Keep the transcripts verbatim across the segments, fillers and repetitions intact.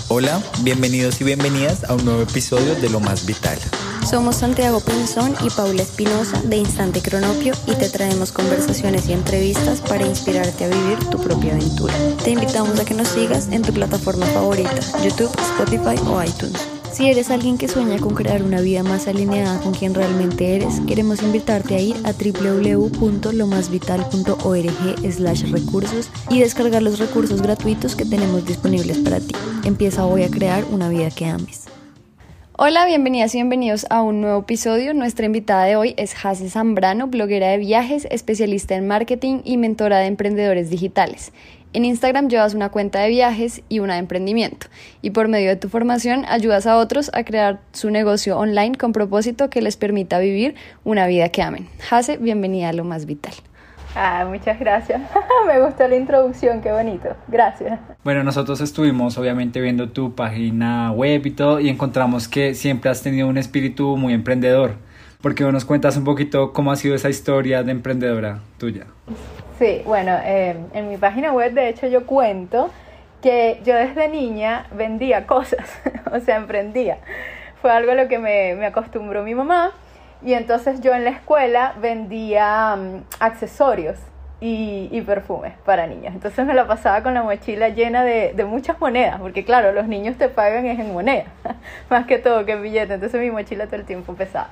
Hola, bienvenidos y bienvenidas a un nuevo episodio de Lo Más Vital. Somos Santiago Pinzón y Paula Espinosa de Instante Cronopio y te traemos conversaciones y entrevistas para inspirarte a vivir tu propia aventura. Te invitamos a que nos sigas en tu plataforma favorita, YouTube, Spotify o iTunes. Si eres alguien que sueña con crear una vida más alineada con quien realmente eres, queremos invitarte a ir a doble u doble u doble u punto lo más vital punto org slash recursos y descargar los recursos gratuitos que tenemos disponibles para ti. Empieza hoy a crear una vida que ames. Hola, bienvenidas y bienvenidos a un nuevo episodio. Nuestra invitada de hoy es Hace Zambrano, bloguera de viajes, especialista en marketing y mentora de emprendedores digitales. En Instagram llevas una cuenta de viajes y una de emprendimiento, y por medio de tu formación ayudas a otros a crear su negocio online con propósito que les permita vivir una vida que amen. Hace, bienvenida a Lo Más Vital. Ah, muchas gracias. Me gustó la introducción, qué bonito. Gracias. Bueno, nosotros estuvimos obviamente viendo tu página web y todo y encontramos que siempre has tenido un espíritu muy emprendedor. ¿Por qué no nos cuentas un poquito cómo ha sido esa historia de emprendedora tuya? Sí, bueno, eh, en mi página web de hecho yo cuento que yo desde niña vendía cosas, o sea, emprendía. Fue algo a lo que me, me acostumbró mi mamá. Y entonces yo en la escuela vendía um, accesorios y, y perfumes para niños. Entonces me la pasaba con la mochila llena de, de muchas monedas, porque claro, los niños te pagan es en moneda, más que todo que en billetes. Entonces mi mochila todo el tiempo pesaba.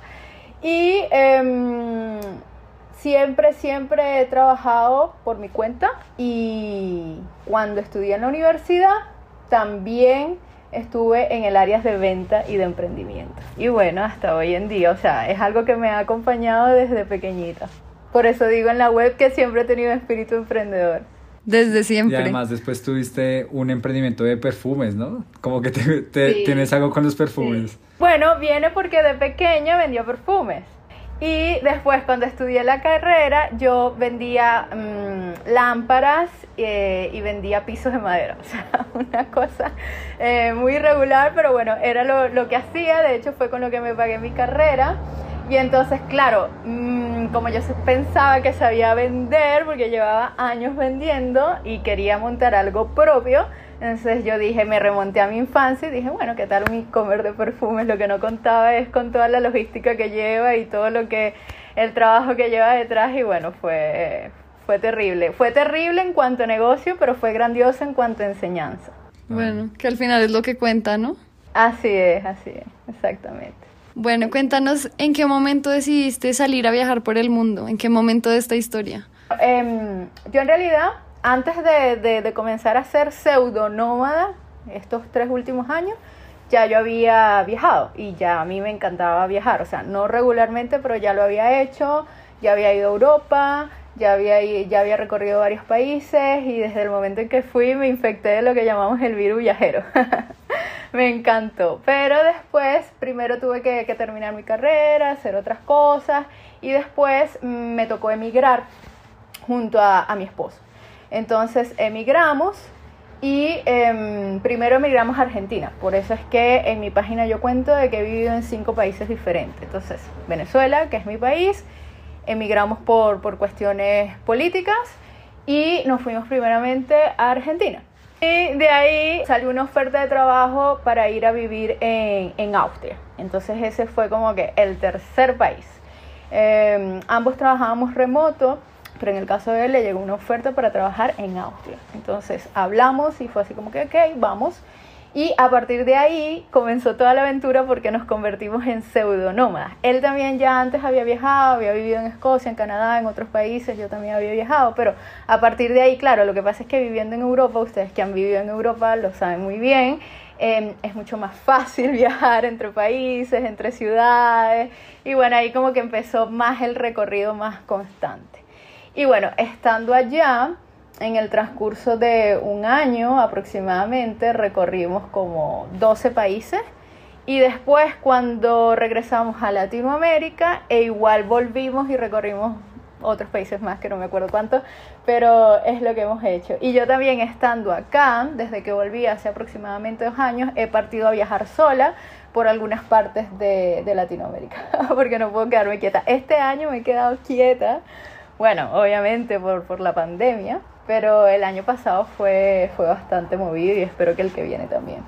Y eh, siempre, siempre he trabajado por mi cuenta. Y cuando estudié en la universidad también estuve en el área de venta y de emprendimiento. Y bueno, hasta hoy en día, o sea, es algo que me ha acompañado desde pequeñita. Por eso digo en la web que siempre he tenido espíritu emprendedor. Desde siempre. Y además después tuviste un emprendimiento de perfumes, ¿no? Como que te, te, Sí. tienes algo con los perfumes. Sí. Bueno, viene porque de pequeña vendía perfumes. Y después cuando estudié la carrera yo vendía mmm, lámparas eh, y vendía pisos de madera. O sea, una cosa eh, muy irregular, pero bueno, era lo, lo que hacía. De hecho fue con lo que me pagué mi carrera. Y entonces, claro, mmm, como yo pensaba que sabía vender, porque llevaba años vendiendo y quería montar algo propio, entonces yo dije, me remonté a mi infancia y dije, bueno, ¿qué tal un e-commerce de perfumes? Lo que no contaba es con toda la logística que lleva y todo lo que, el trabajo que lleva detrás. Y bueno, fue, fue terrible. Fue terrible en cuanto a negocio, pero fue grandioso en cuanto a enseñanza. Bueno, que al final es lo que cuenta, ¿no? Así es, así es, exactamente. Bueno, cuéntanos, ¿en qué momento decidiste salir a viajar por el mundo? ¿En qué momento de esta historia? Eh, yo en realidad, antes de, de, de comenzar a ser pseudonómada, estos tres últimos años, ya yo había viajado y ya a mí me encantaba viajar. O sea, no regularmente, pero ya lo había hecho, ya había ido a Europa, ya había, ya había recorrido varios países y desde el momento en que fui me infecté de lo que llamamos el virus viajero. Me encantó, pero después primero tuve que, que terminar mi carrera, hacer otras cosas y después mmm, me tocó emigrar junto a, a mi esposo. Entonces emigramos y eh, primero emigramos a Argentina. Por eso es que en mi página yo cuento de que he vivido en cinco países diferentes. Entonces Venezuela, que es mi país, emigramos por, por cuestiones políticas y nos fuimos primeramente a Argentina. Y de ahí salió una oferta de trabajo para ir a vivir en, en Austria. Entonces ese fue como que el tercer país. Eh, ambos trabajábamos remoto, pero en el caso de él le llegó una oferta para trabajar en Austria. Entonces hablamos y fue así como que ok, vamos. Y a partir de ahí comenzó toda la aventura porque nos convertimos en pseudonómadas. Él también ya antes había viajado, había vivido en Escocia, en Canadá, en otros países, yo también había viajado, pero a partir de ahí, claro, lo que pasa es que viviendo en Europa, ustedes que han vivido en Europa lo saben muy bien, eh, es mucho más fácil viajar entre países, entre ciudades, y bueno, ahí como que empezó más el recorrido más constante. Y bueno, estando allá, en el transcurso de un año aproximadamente recorrimos como doce países y después cuando regresamos a Latinoamérica e igual volvimos y recorrimos otros países más que no me acuerdo cuántos, pero es lo que hemos hecho. Y yo también estando acá, desde que volví hace aproximadamente dos años, he partido a viajar sola por algunas partes de, de Latinoamérica, porque no puedo quedarme quieta. Este año me he quedado quieta, bueno, obviamente por, por la pandemia, pero el año pasado fue, fue bastante movido y espero que el que viene también.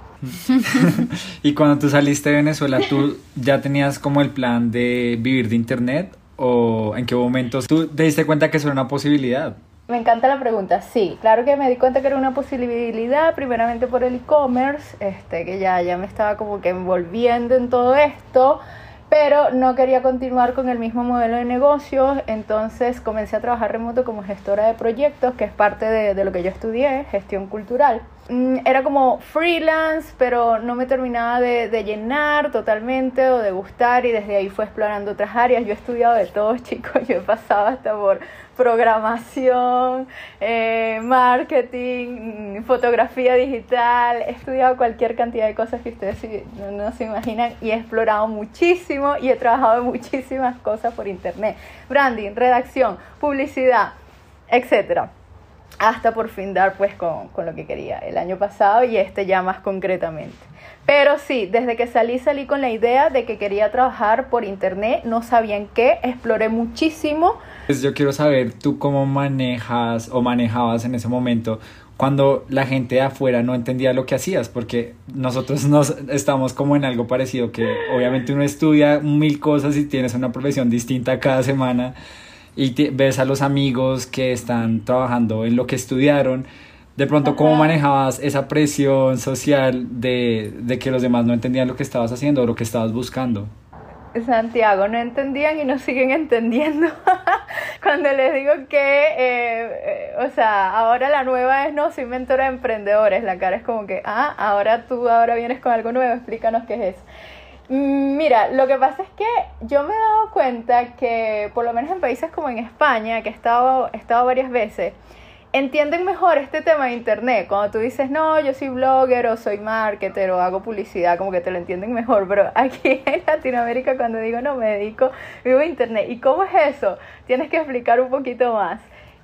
Y cuando tú saliste de Venezuela, ¿tú ya tenías como el plan de vivir de internet? ¿O en qué momentos tú te diste cuenta que eso era una posibilidad? Me encanta la pregunta, sí, claro que me di cuenta que era una posibilidad, primeramente por el e-commerce, este, que ya, ya me estaba como que envolviendo en todo esto, pero no quería continuar con el mismo modelo de negocios, entonces comencé a trabajar remoto como gestora de proyectos, que es parte de, de lo que yo estudié, gestión cultural. Era como freelance, pero no me terminaba de, de llenar totalmente o de gustar, y desde ahí fue explorando otras áreas. Yo he estudiado de todo, chicos, yo he pasado hasta por programación, eh, marketing, fotografía digital, he estudiado cualquier cantidad de cosas que ustedes no, no se imaginan, y he explorado muchísimo y he trabajado en muchísimas cosas por internet, branding, redacción, publicidad, etcétera, hasta por fin dar pues con, con lo que quería el año pasado y este ya más concretamente. Pero sí, desde que salí, salí con la idea de que quería trabajar por internet, no sabía en qué, exploré muchísimo. Pues yo quiero saber tú cómo manejas o manejabas en ese momento cuando la gente de afuera no entendía lo que hacías, porque nosotros nos estamos como en algo parecido, que obviamente uno estudia mil cosas y tienes una profesión distinta cada semana, y te, ves a los amigos que están trabajando en lo que estudiaron. De pronto, ¿cómo manejabas esa presión social de, de que los demás no entendían lo que estabas haciendo o lo que estabas buscando? Santiago, no entendían y no siguen entendiendo. Cuando les digo que, eh, eh, o sea, ahora la nueva es, no, soy mentora de emprendedores, la cara es como que, ah, ahora tú ahora vienes con algo nuevo, explícanos qué es eso. Mira, lo que pasa es que yo me he dado cuenta que, por lo menos en países como en España, que he estado, he estado varias veces, entienden mejor este tema de internet. Cuando tú dices, no, yo soy blogger o soy marketer o hago publicidad, como que te lo entienden mejor. Pero aquí en Latinoamérica, cuando digo, no, me dedico, vivo internet. ¿Y cómo es eso? Tienes que explicar un poquito más.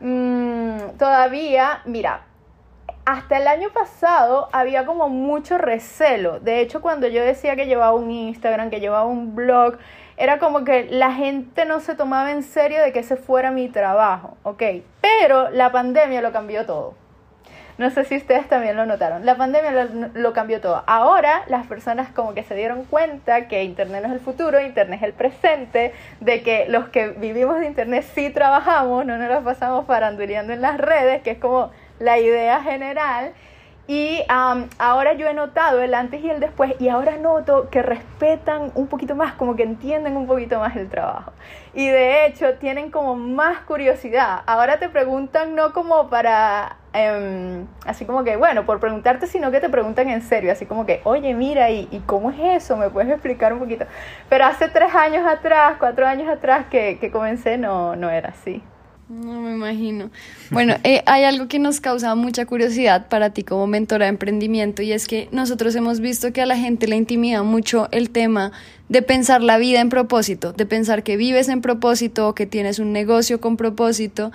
Mm, todavía, mira, hasta el año pasado había como mucho recelo. De hecho, cuando yo decía que llevaba un Instagram, que llevaba un blog, era como que la gente no se tomaba en serio de que ese fuera mi trabajo, ¿ok? Pero la pandemia lo cambió todo. No sé si ustedes también lo notaron. La pandemia lo, lo cambió todo. Ahora las personas como que se dieron cuenta que internet no es el futuro, internet es el presente, de que los que vivimos de internet sí trabajamos, no nos la pasamos faranduleando en las redes, que es como la idea general. Y um, ahora yo he notado el antes y el después, y ahora noto que respetan un poquito más, como que entienden un poquito más el trabajo. Y de hecho tienen como más curiosidad. Ahora te preguntan no como para, um, así como que, bueno, por preguntarte, sino que te preguntan en serio, así como que, oye, mira, ¿y, y cómo es eso? ¿Me puedes explicar un poquito? Pero hace tres años atrás, cuatro años atrás que, que comencé, no, no era así. No me imagino. Bueno, eh, hay algo que nos causa mucha curiosidad para ti como mentora de emprendimiento, y es que nosotros hemos visto que a la gente le intimida mucho el tema de pensar la vida en propósito, de pensar que vives en propósito o que tienes un negocio con propósito.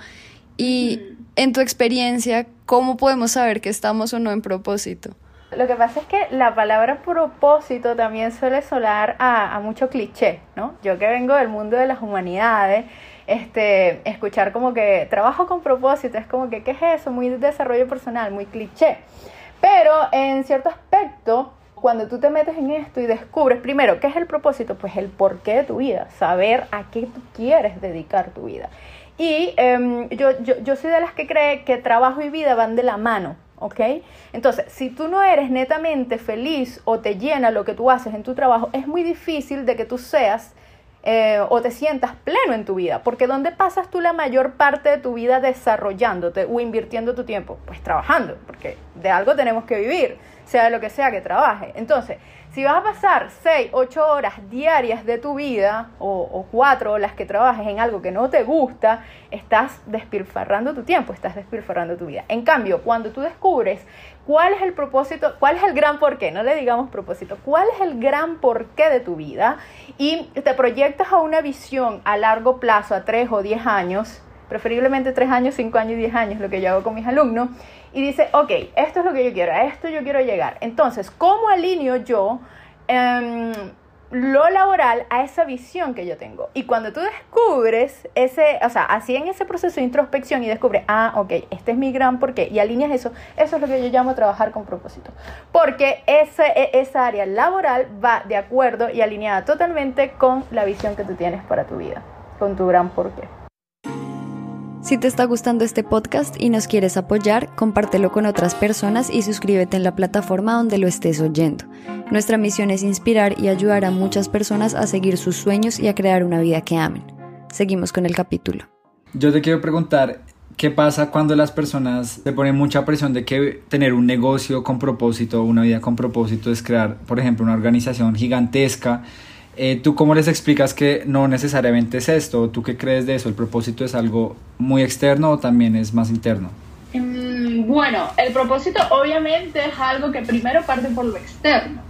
Y en tu experiencia, ¿cómo podemos saber que estamos o no en propósito? Lo que pasa es que la palabra propósito también suele sonar a, a mucho cliché, ¿no? Yo que vengo del mundo de las humanidades, este, escuchar como que trabajo con propósito es como que, ¿qué es eso? Muy desarrollo personal, muy cliché. Pero en cierto aspecto, cuando tú te metes en esto y descubres, primero, ¿qué es el propósito? Pues el porqué de tu vida, saber a qué tú quieres dedicar tu vida. Y um, yo, yo, yo soy de las que cree que trabajo y vida van de la mano, ¿ok? Entonces, si tú no eres netamente feliz o te llena lo que tú haces en tu trabajo, es muy difícil de que tú seas eh, o te sientas pleno en tu vida, porque ¿dónde pasas tú la mayor parte de tu vida desarrollándote o invirtiendo tu tiempo? Pues trabajando, porque de algo tenemos que vivir, sea lo que sea que trabaje. Entonces, si vas a pasar seis, ocho horas diarias de tu vida o, o cuatro las que trabajes en algo que no te gusta, estás despilfarrando tu tiempo, estás despilfarrando tu vida. En cambio, cuando tú descubres cuál es el propósito, cuál es el gran porqué, no le digamos propósito, cuál es el gran porqué de tu vida y te proyectas a una visión a largo plazo, a tres o diez años, preferiblemente tres años, cinco años y diez años, lo que yo hago con mis alumnos, y dice, ok, esto es lo que yo quiero, a esto yo quiero llegar. Entonces, ¿cómo alineo yo eh, lo laboral a esa visión que yo tengo. Y cuando tú descubres ese, o sea, así en ese proceso de introspección y descubres, ah, ok, este es mi gran porqué, y alineas eso, eso es lo que yo llamo trabajar con propósito. Porque ese, esa área laboral va de acuerdo y alineada totalmente con la visión que tú tienes para tu vida, con tu gran porqué. Si te está gustando este podcast y nos quieres apoyar, compártelo con otras personas y suscríbete en la plataforma donde lo estés oyendo. Nuestra misión es inspirar y ayudar a muchas personas a seguir sus sueños y a crear una vida que amen. Seguimos con el capítulo. Yo te quiero preguntar, ¿qué pasa cuando las personas se ponen mucha presión de que tener un negocio con propósito, una vida con propósito es crear, por ejemplo, una organización gigantesca? Eh, ¿Tú cómo les explicas que no necesariamente es esto? ¿Tú qué crees de eso? ¿El propósito es algo muy externo o también es más interno? Mm, bueno, el propósito obviamente es algo que primero parte por lo externo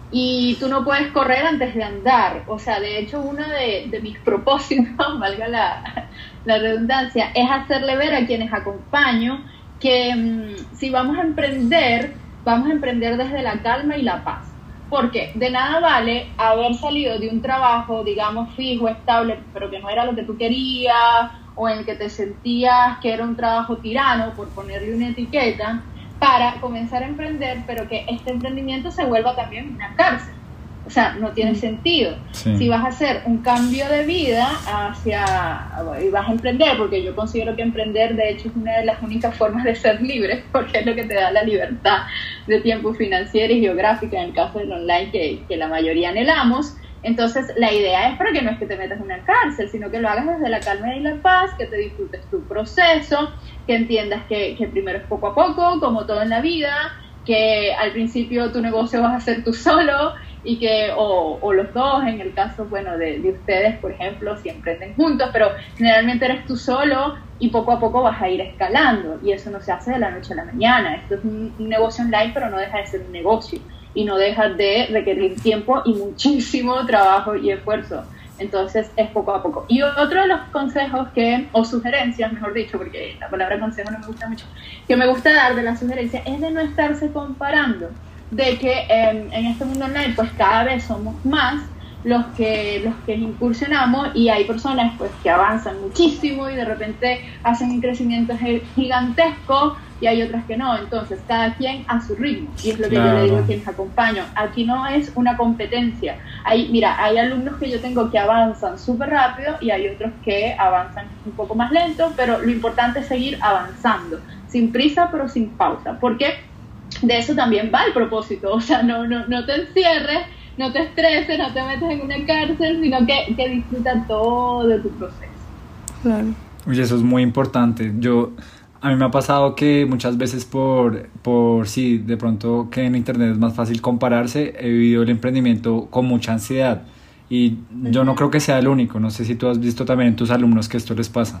y tú no puedes correr antes de andar. O sea, de hecho uno de, de mis propósitos, valga la, la redundancia, es hacerle ver a quienes acompaño que mm, si vamos a emprender, vamos a emprender desde la calma y la paz. Porque de nada vale haber salido de un trabajo, digamos, fijo, estable, pero que no era lo que tú querías, o en el que te sentías que era un trabajo tirano, por ponerle una etiqueta, para comenzar a emprender, pero que este emprendimiento se vuelva también una cárcel. O sea, no tiene sentido. Sí. Si vas a hacer un cambio de vida hacia, y vas a emprender, porque yo considero que emprender de hecho es una de las únicas formas de ser libre, porque es lo que te da la libertad de tiempo financiera y geográfica en el caso del online que, que la mayoría anhelamos. Entonces la idea es para que no es que te metas en una cárcel, sino que lo hagas desde la calma y la paz, que te disfrutes tu proceso, que entiendas que, que primero es poco a poco, como todo en la vida, que al principio tu negocio vas a hacer tú solo, y que, o, o los dos, en el caso, bueno, de, de ustedes, por ejemplo, si emprenden juntos, pero generalmente eres tú solo y poco a poco vas a ir escalando, y eso no se hace de la noche a la mañana. Esto es un, un negocio online, pero no deja de ser un negocio, y no deja de requerir tiempo y muchísimo trabajo y esfuerzo. Entonces es poco a poco. Y otro de los consejos que, o sugerencias, mejor dicho, porque la palabra consejo no me gusta mucho, que me gusta dar de la sugerencia es de no estarse comparando, de que eh, en este mundo online pues cada vez somos más los que los que incursionamos, y hay personas pues que avanzan muchísimo y de repente hacen un crecimiento gigantesco, y hay otras que no. Entonces cada quien a su ritmo, y es lo que claro. yo le digo a quienes acompaño. Aquí no es una competencia. Hay, mira, hay alumnos que yo tengo que avanzan súper rápido y hay otros que avanzan un poco más lento, pero lo importante es seguir avanzando, sin prisa pero sin pausa, porque de eso también va el propósito. O sea, no, no, no te encierres, no te estreses, no te metas en una cárcel, sino que, que disfruta todo tu proceso. Claro. Oye, eso es muy importante. Yo, a mí me ha pasado que muchas veces por, por sí, de pronto que en internet es más fácil compararse, he vivido el emprendimiento con mucha ansiedad. Y uh-huh. yo no creo que sea el único. No sé si tú has visto también en tus alumnos que esto les pasa.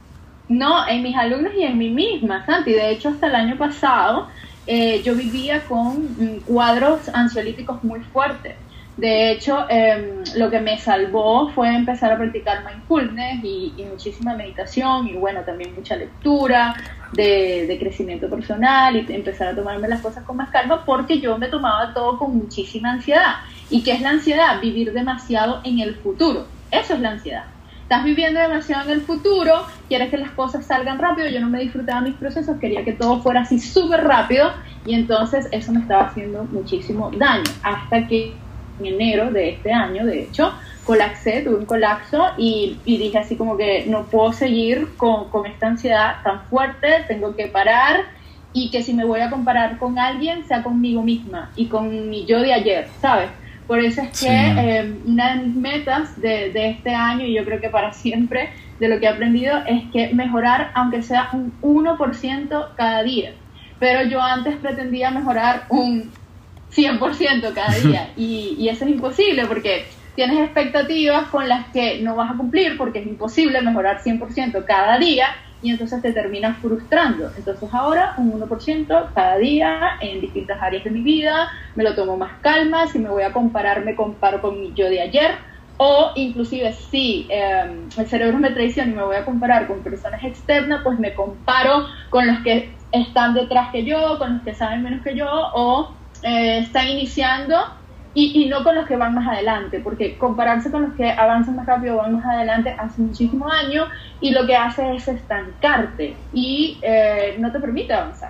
No, en mis alumnos y en mí misma, Santi. De hecho, hasta el año pasado Eh, yo vivía con mm, cuadros ansiolíticos muy fuertes. De hecho, eh, lo que me salvó fue empezar a practicar mindfulness y, y muchísima meditación, y bueno, también mucha lectura de, de crecimiento personal, y empezar a tomarme las cosas con más calma, porque yo me tomaba todo con muchísima ansiedad. ¿Y qué es la ansiedad? Vivir demasiado en el futuro. Eso es la ansiedad. Estás viviendo demasiado en el futuro, quieres que las cosas salgan rápido. Yo no me disfrutaba mis procesos, quería que todo fuera así súper rápido, y entonces eso me estaba haciendo muchísimo daño, hasta que en enero de este año, de hecho, colapsé, tuve un colapso y, y dije así como que no puedo seguir con, con esta ansiedad tan fuerte, tengo que parar, y que si me voy a comparar con alguien, sea conmigo misma y con mi yo de ayer, ¿sabes? Por eso es que sí. eh, una de mis metas de, de este año, y yo creo que para siempre, de lo que he aprendido, es que mejorar aunque sea un uno por ciento cada día. Pero yo antes pretendía mejorar un cien por ciento cada día, y, y eso es imposible, porque tienes expectativas con las que no vas a cumplir, porque es imposible mejorar cien por ciento cada día, y entonces te terminas frustrando. Entonces ahora un uno por ciento cada día en distintas áreas de mi vida, me lo tomo más calma. Si me voy a comparar, me comparo con mi yo de ayer, o inclusive si eh, el cerebro me traiciona y me voy a comparar con personas externas, pues me comparo con los que están detrás que yo, con los que saben menos que yo, o eh, están iniciando y, y no con los que van más adelante, porque compararse con los que avanzan más rápido o van más adelante hace muchísimo daño y lo que hace es estancarte y eh, no te permite avanzar.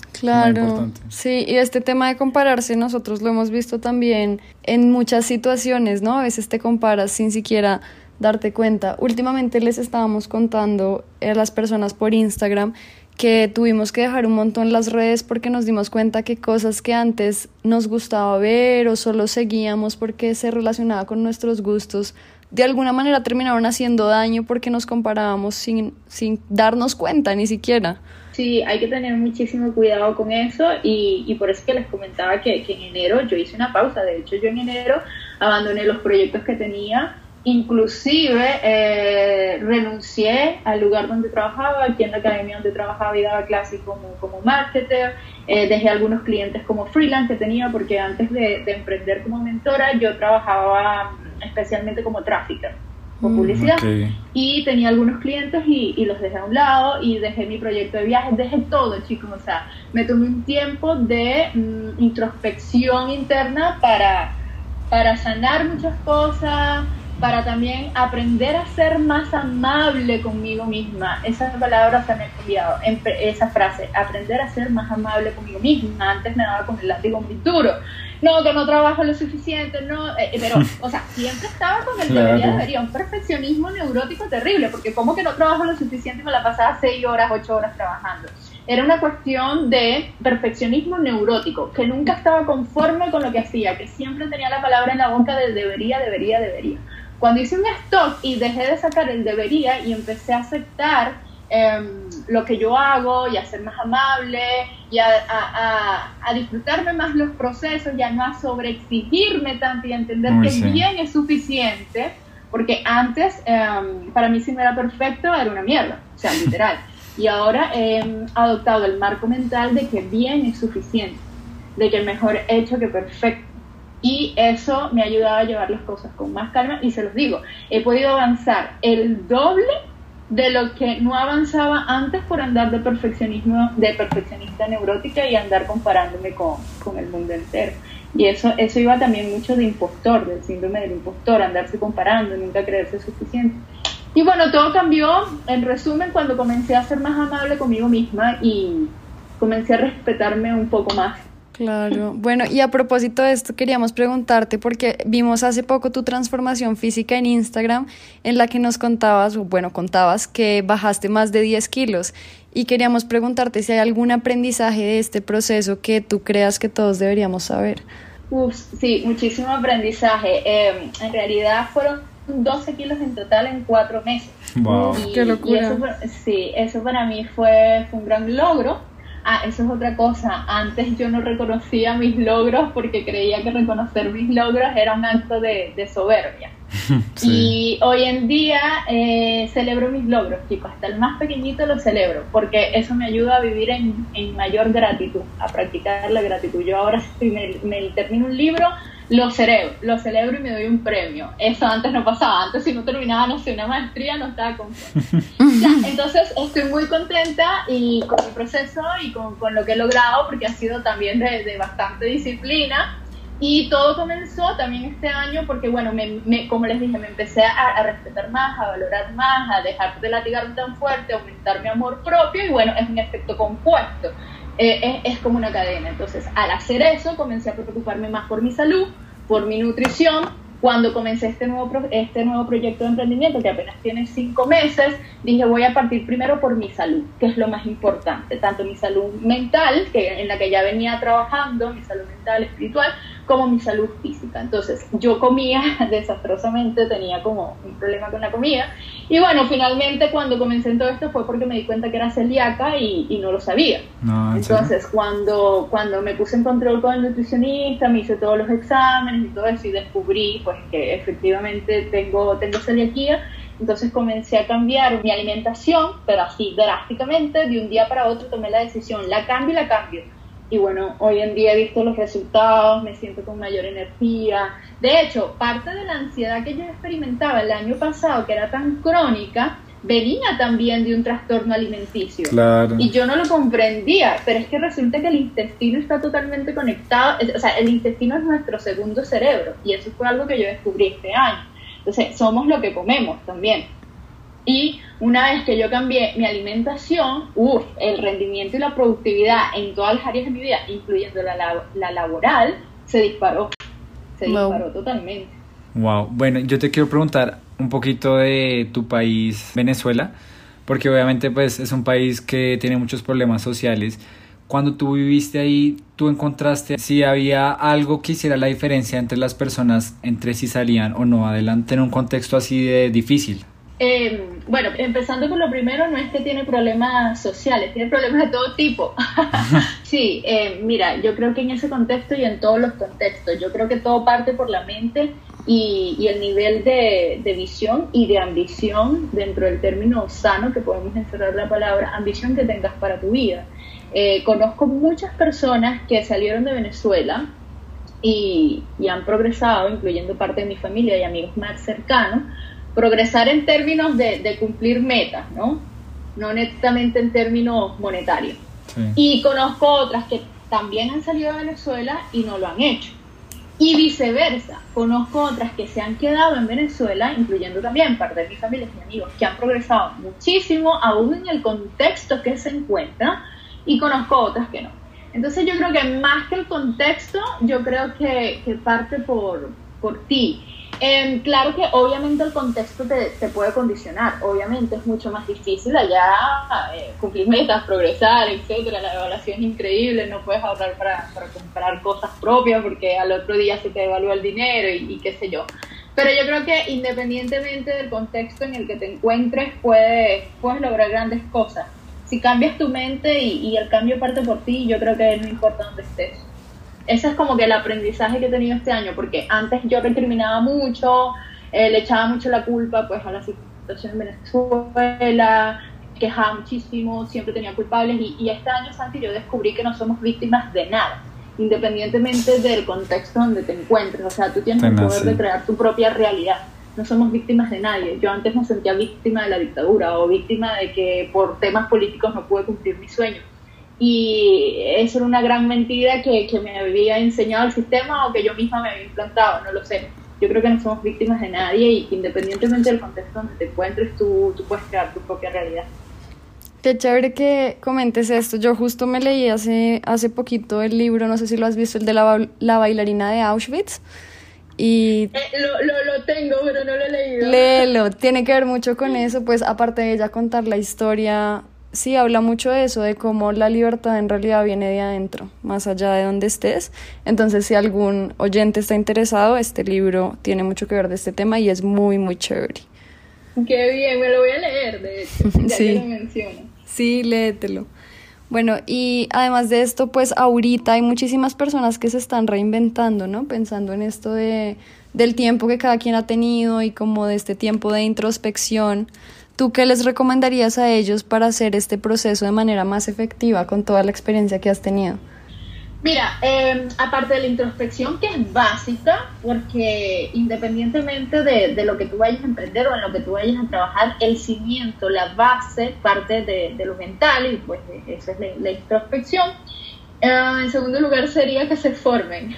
Claro, sí, y este tema de compararse nosotros lo hemos visto también en muchas situaciones, ¿no? A veces te comparas sin siquiera darte cuenta. Últimamente les estábamos contando a las personas por Instagram que tuvimos que dejar un montón las redes porque nos dimos cuenta que cosas que antes nos gustaba ver o solo seguíamos porque se relacionaba con nuestros gustos, de alguna manera terminaron haciendo daño porque nos comparábamos sin, sin darnos cuenta ni siquiera. Sí, hay que tener muchísimo cuidado con eso y, y por eso que les comentaba que, que en enero yo hice una pausa. De hecho, yo en enero abandoné los proyectos que tenía, inclusive eh, renuncié al lugar donde trabajaba, aquí en la academia donde trabajaba y daba clases como, como marketer, eh, dejé algunos clientes como freelance que tenía porque antes de, de emprender como mentora yo trabajaba especialmente como trafficker, con publicidad, okay. Y tenía algunos clientes y, y los dejé a un lado y dejé mi proyecto de viajes, dejé todo, chicos, o sea, me tomé un tiempo de mm, introspección interna para, para sanar muchas cosas, para también aprender a ser más amable conmigo misma. Esa palabra se me ha cambiado, esa frase, aprender a ser más amable conmigo misma. Antes me daba con el látigo muy duro. No, que no trabajo lo suficiente, no, eh, pero, o sea, siempre estaba con el claro. debería, debería, un perfeccionismo neurótico terrible, porque como que no trabajo lo suficiente y me la pasaba seis horas, ocho horas trabajando. Era una cuestión de perfeccionismo neurótico, que nunca estaba conforme con lo que hacía, que siempre tenía la palabra en la boca de debería, debería, debería. Cuando hice un stop y dejé de sacar el debería y empecé a aceptar eh, lo que yo hago y a ser más amable y a, a, a, a disfrutarme más los procesos, ya no a sobreexigirme tanto y a entender Muy que sí. bien es suficiente, porque antes eh, para mí si no era perfecto era una mierda, o sea, literal. Y ahora he adoptado el marco mental de que bien es suficiente, de que mejor hecho que perfecto. Y eso me ha ayudado a llevar las cosas con más calma y se los digo, he podido avanzar el doble de lo que no avanzaba antes por andar de perfeccionismo, de perfeccionista neurótica y andar comparándome con, con el mundo entero. Y eso, eso iba también mucho de impostor, del síndrome del impostor, andarse comparando, nunca creerse suficiente. Y bueno, todo cambió, en resumen, cuando comencé a ser más amable conmigo misma y comencé a respetarme un poco más. Claro, bueno, y a propósito de esto queríamos preguntarte porque vimos hace poco tu transformación física en Instagram en la que nos contabas, o bueno, contabas que bajaste más de diez kilos y queríamos preguntarte si hay algún aprendizaje de este proceso que tú creas que todos deberíamos saber. Uf, sí, muchísimo aprendizaje, eh, en realidad fueron doce kilos en total en cuatro meses. Wow, y, qué locura. Y eso, sí, eso para mí fue, fue un gran logro. Ah, eso es otra cosa. Antes yo no reconocía mis logros porque creía que reconocer mis logros era un acto de, de soberbia. Sí. Y hoy en día eh, celebro mis logros, chicos. Hasta el más pequeñito lo celebro porque eso me ayuda a vivir en, en mayor gratitud, a practicar la gratitud. Yo ahora si me, me termino un libro, lo celebro, lo celebro y me doy un premio. Eso antes no pasaba. Antes si no terminaba, no sé, una maestría, no estaba contenta. Ya, entonces estoy muy contenta y con mi proceso y con, con lo que he logrado porque ha sido también de, de bastante disciplina. Y todo comenzó también este año porque, bueno, me, me, como les dije, me empecé a, a respetar más, a valorar más, a dejar de latigarme tan fuerte, a aumentar mi amor propio y, bueno, es un efecto compuesto. Eh, es, es como una cadena. Entonces, al hacer eso, comencé a preocuparme más por mi salud, por mi nutrición. Cuando comencé este nuevo, pro, este nuevo proyecto de emprendimiento, que apenas tiene cinco meses, dije voy a partir primero por mi salud, que es lo más importante, tanto mi salud mental, que en la que ya venía trabajando, mi salud mental, espiritual, como mi salud física. Entonces, yo comía desastrosamente, tenía como un problema con la comida, y bueno, finalmente cuando comencé en todo esto fue porque me di cuenta que era celíaca y, y no lo sabía. No, entonces, cuando, cuando me puse en control con el nutricionista, me hice todos los exámenes y todo eso, y descubrí pues que efectivamente tengo, tengo celiaquía. Entonces comencé a cambiar mi alimentación, pero así drásticamente, de un día para otro tomé la decisión, la cambio y la cambio. Y bueno, hoy en día he visto los resultados, me siento con mayor energía. De hecho, parte de la ansiedad que yo experimentaba el año pasado, que era tan crónica, venía también de un trastorno alimenticio. Claro. Y yo no lo comprendía, pero es que resulta que el intestino está totalmente conectado, o sea, el intestino es nuestro segundo cerebro, y eso fue algo que yo descubrí este año. Entonces, somos lo que comemos también. Y una vez que yo cambié mi alimentación, uff, el rendimiento y la productividad en todas las áreas de mi vida, incluyendo la, la, la laboral, se disparó. Se Wow. disparó totalmente. Wow, bueno, yo te quiero preguntar un poquito de tu país, Venezuela, porque obviamente pues es un país que tiene muchos problemas sociales. Cuando tú viviste ahí, ¿tú encontraste si había algo que hiciera la diferencia entre las personas, entre si salían o no adelante en un contexto así de difícil? Eh, bueno, empezando por lo primero, no es que tiene problemas sociales, tiene problemas de todo tipo. Sí, eh, mira, yo creo que en ese contexto y en todos los contextos, yo creo que todo parte por la mente y, y el nivel de, de visión y de ambición dentro del término sano, que podemos encerrar la palabra, ambición que tengas para tu vida. Eh, conozco muchas personas que salieron de Venezuela y, y han progresado, incluyendo parte de mi familia y amigos más cercanos, progresar en términos de, de cumplir metas, ¿no? No netamente en términos monetarios. Sí. Y conozco otras que también han salido de Venezuela y no lo han hecho. Y viceversa, conozco otras que se han quedado en Venezuela, incluyendo también parte de mi familia y amigos, que han progresado muchísimo, aún en el contexto que se encuentra, y conozco otras que no. Entonces yo creo que más que el contexto, yo creo que, que parte por, por ti. Eh, claro que obviamente el contexto te, te puede condicionar, obviamente es mucho más difícil allá eh, cumplir metas, progresar, etcétera. La evaluación es increíble, no puedes ahorrar para, para comprar cosas propias porque al otro día se te devalúa el dinero y, y qué sé yo. Pero yo creo que independientemente del contexto en el que te encuentres, puedes, puedes lograr grandes cosas. Si cambias tu mente y, y el cambio parte por ti, yo creo que no importa dónde estés. Ese es como que el aprendizaje que he tenido este año, porque antes yo recriminaba mucho, eh, le echaba mucho la culpa pues a la situación en Venezuela, quejaba muchísimo, siempre tenía culpables, y, y este año, Santi, yo descubrí que no somos víctimas de nada, independientemente del contexto donde te encuentres. O sea, tú tienes el poder de crear tu propia realidad. No somos víctimas de nadie. Yo antes me sentía víctima de la dictadura o víctima de que por temas políticos no pude cumplir mi sueño. Y eso era una gran mentira que, que me había enseñado el sistema o que yo misma me había implantado, no lo sé. Yo creo que no somos víctimas de nadie y que independientemente del contexto donde te encuentres, tú, tú puedes crear tu propia realidad. Qué chévere que comentes esto. Yo justo me leí hace, hace poquito el libro, no sé si lo has visto, el de la, la bailarina de Auschwitz. Y Eh, lo, lo, lo tengo, pero no lo he leído. léelo, tiene que ver mucho con eso, pues aparte de ella contar la historia, sí habla mucho de eso, de cómo la libertad en realidad viene de adentro, más allá de donde estés. Entonces, si algún oyente está interesado, este libro tiene mucho que ver de este tema y es muy, muy chévere. Qué bien, me lo voy a leer, de hecho, ya Sí. que lo mencionas. Sí, léetelo. Bueno, y además de esto, pues ahorita hay muchísimas personas que se están reinventando, ¿no? Pensando en esto de, del tiempo que cada quien ha tenido y como de este tiempo de introspección. ¿Tú qué les recomendarías a ellos para hacer este proceso de manera más efectiva con toda la experiencia que has tenido? Mira, eh, aparte de la introspección, que es básica, porque independientemente de, de lo que tú vayas a emprender o en lo que tú vayas a trabajar, el cimiento, la base, parte de, de lo mental, y pues esa es la, la introspección. Uh, en segundo lugar sería que se formen.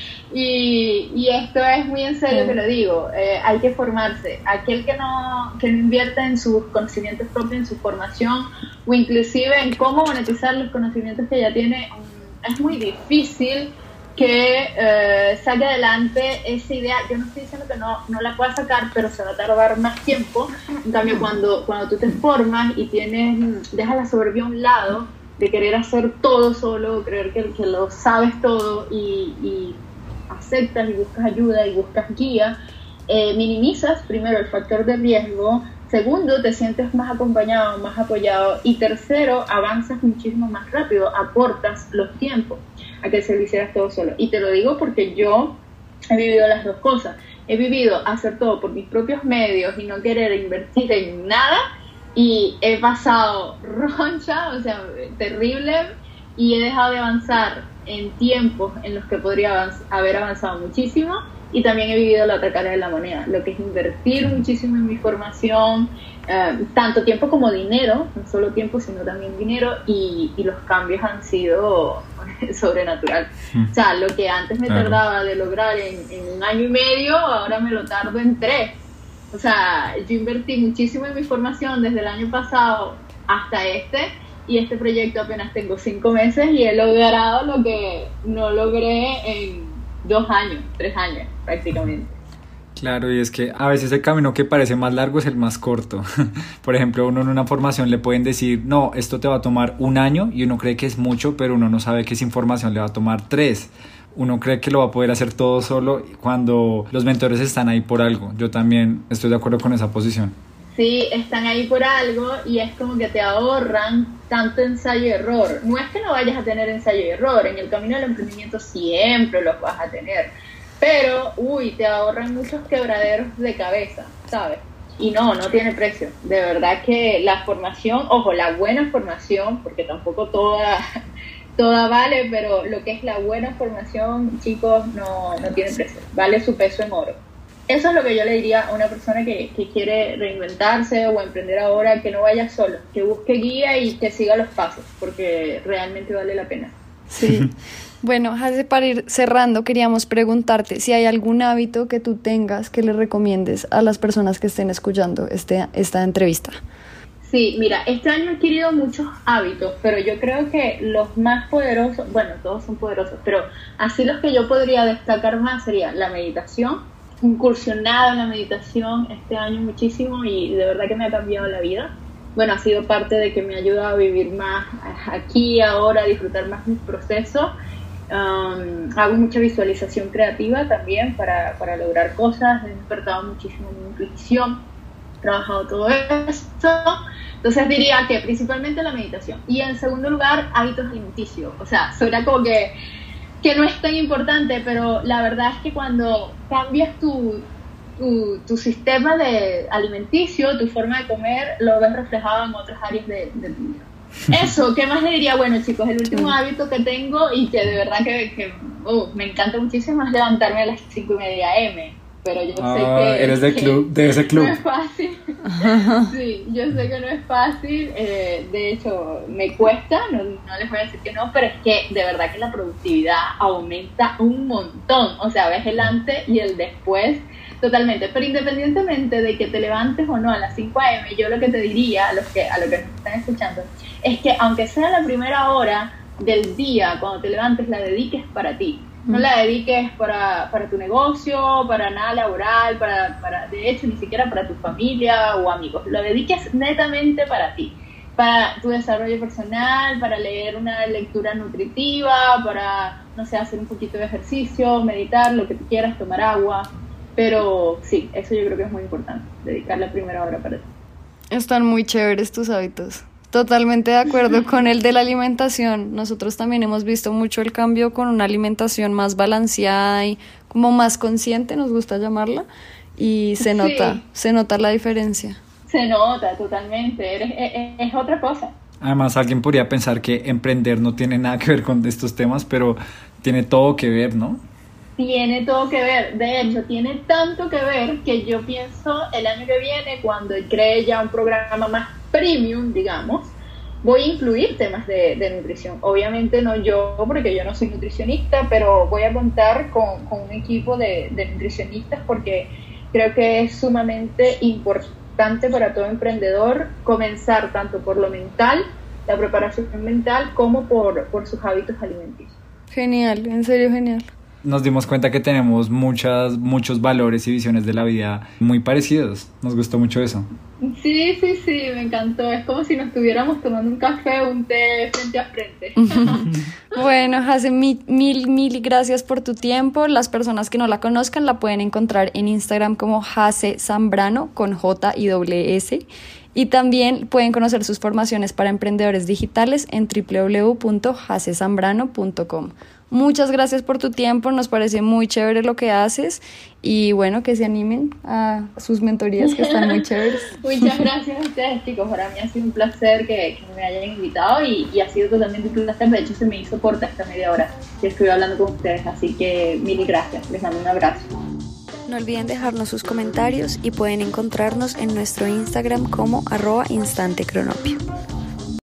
y, y esto es muy en serio que lo digo, eh, hay que formarse. Aquel que no, que no invierta en sus conocimientos propios, en su formación, o inclusive en cómo monetizar los conocimientos que ya tiene, es muy difícil que eh, saque adelante esa idea. Yo no estoy diciendo que no, no la pueda sacar, pero se va a tardar más tiempo. En cambio, cuando, cuando tú te formas y tienes, dejas la soberbia a un lado, de querer hacer todo solo, creer que, que lo sabes todo y, y aceptas y buscas ayuda y buscas guía, eh, minimizas primero el factor de riesgo, segundo, te sientes más acompañado, más apoyado, y tercero, avanzas muchísimo más rápido, aportas los tiempos a que se lo hicieras todo solo. Y te lo digo porque yo he vivido las dos cosas. He vivido hacer todo por mis propios medios y no querer invertir en nada, y he pasado roncha, o sea, terrible, y he dejado de avanzar en tiempos en los que podría avanz- haber avanzado muchísimo, y también he vivido la otra cara de la moneda, lo que es invertir muchísimo en mi formación, eh, tanto tiempo como dinero, no solo tiempo sino también dinero, y, y los cambios han sido sobrenatural. Mm. O sea, lo que antes me claro. tardaba de lograr en, en un año y medio, ahora me lo tardo en tres. O sea, yo invertí muchísimo en mi formación desde el año pasado hasta este, y este proyecto apenas tengo cinco meses y he logrado lo que no logré en dos años, tres años prácticamente. Claro, y es que a veces el camino que parece más largo es el más corto. Por ejemplo, uno en una formación le pueden decir, no, esto te va a tomar un año, y uno cree que es mucho, pero uno no sabe que esa información le va a tomar tres. Uno cree que lo va a poder hacer todo solo cuando los mentores están ahí por algo. Yo también estoy de acuerdo con esa posición. Sí, están ahí por algo, y es como que te ahorran tanto ensayo y error. No es que no vayas a tener ensayo y error, en el camino del emprendimiento siempre los vas a tener, pero, uy, te ahorran muchos quebraderos de cabeza, ¿sabes? Y no, no tiene precio. De verdad que la formación, ojo, la buena formación, porque tampoco toda, toda vale, pero lo que es la buena formación, chicos, no, no tiene precio, vale su peso en oro. Eso es lo que yo le diría a una persona que, que quiere reinventarse o emprender ahora, que no vaya solo, que busque guía y que siga los pasos, porque realmente vale la pena. Sí. Bueno, Jase, para ir cerrando, queríamos preguntarte si hay algún hábito que tú tengas que le recomiendes a las personas que estén escuchando este, esta entrevista. Sí, mira, este año he adquirido muchos hábitos, pero yo creo que los más poderosos, bueno, todos son poderosos, pero así los que yo podría destacar más sería la meditación. Incursionado en la meditación este año muchísimo, y de verdad que me ha cambiado la vida. Bueno, ha sido parte de que me ayuda a vivir más aquí, ahora, a disfrutar más mis procesos. Um, hago mucha visualización creativa también para, para lograr cosas. He despertado muchísimo mi intuición, he trabajado todo esto. Entonces diría que principalmente la meditación. Y en segundo lugar, hábitos alimenticios. O sea, suena como que que no es tan importante, pero la verdad es que cuando cambias tu, tu, tu sistema de alimenticio, tu forma de comer, lo ves reflejado en otras áreas de, de tu vida. Eso, ¿qué más le diría? Bueno, chicos, el último hábito que tengo y que de verdad que, que uh, me encanta muchísimo es levantarme a las cinco y media eme. Pero yo ah, sé que, eres del que club, de ese club. No es fácil. Sí, yo sé que no es fácil. Eh, de hecho, me cuesta, no, no les voy a decir que no, pero es que de verdad que la productividad aumenta un montón. O sea, ves el antes y el después totalmente. Pero independientemente de que te levantes o no a las cinco a eme, yo lo que te diría a los que, a los que nos están escuchando es que aunque sea la primera hora del día, cuando te levantes, la dediques para ti. No la dediques para, para tu negocio, para nada laboral, para, para, de hecho, ni siquiera para tu familia o amigos. Lo dediques netamente para ti, para tu desarrollo personal, para leer una lectura nutritiva, para, no sé, hacer un poquito de ejercicio, meditar, lo que tú quieras, tomar agua. Pero sí, eso yo creo que es muy importante, dedicar la primera hora para ti. Están muy chéveres tus hábitos. Totalmente de acuerdo con el de la alimentación. Nosotros también hemos visto mucho el cambio con una alimentación más balanceada y como más consciente, nos gusta llamarla, y se nota, sí. se nota la diferencia. Se nota totalmente, Eres, es, es otra cosa. Además, alguien podría pensar que emprender no tiene nada que ver con estos temas, pero tiene todo que ver, ¿no? Tiene todo que ver, de hecho, tiene tanto que ver que yo pienso el año que viene, cuando cree ya un programa más premium, digamos, voy a incluir temas de, de nutrición. Obviamente no yo, porque yo no soy nutricionista, pero voy a contar con, con un equipo de, de nutricionistas, porque creo que es sumamente importante para todo emprendedor comenzar tanto por lo mental, la preparación mental, como por, por sus hábitos alimenticios. Genial, en serio genial. Nos dimos cuenta que tenemos muchas, muchos valores y visiones de la vida muy parecidos. Nos gustó mucho eso. Sí, sí, sí, me encantó. Es como si nos estuviéramos tomando un café o un té frente a frente. Bueno, Jase, mil, mil, mil gracias por tu tiempo. Las personas que no la conozcan la pueden encontrar en Instagram como Jase Zambrano con J y doble S. Y también pueden conocer sus formaciones para emprendedores digitales en doble u doble u doble u punto jase zambrano punto com. Muchas gracias por tu tiempo, nos parece muy chévere lo que haces y bueno, que se animen a sus mentorías que están muy chéveres. Muchas gracias a ustedes, chicos. Para mí ha sido un placer que, que me hayan invitado y, y ha sido totalmente un placer. De hecho, se me hizo corta esta media hora que estuve hablando con ustedes, así que mil gracias. Les mando un abrazo. No olviden dejarnos sus comentarios y pueden encontrarnos en nuestro Instagram como arroba instantecronopio.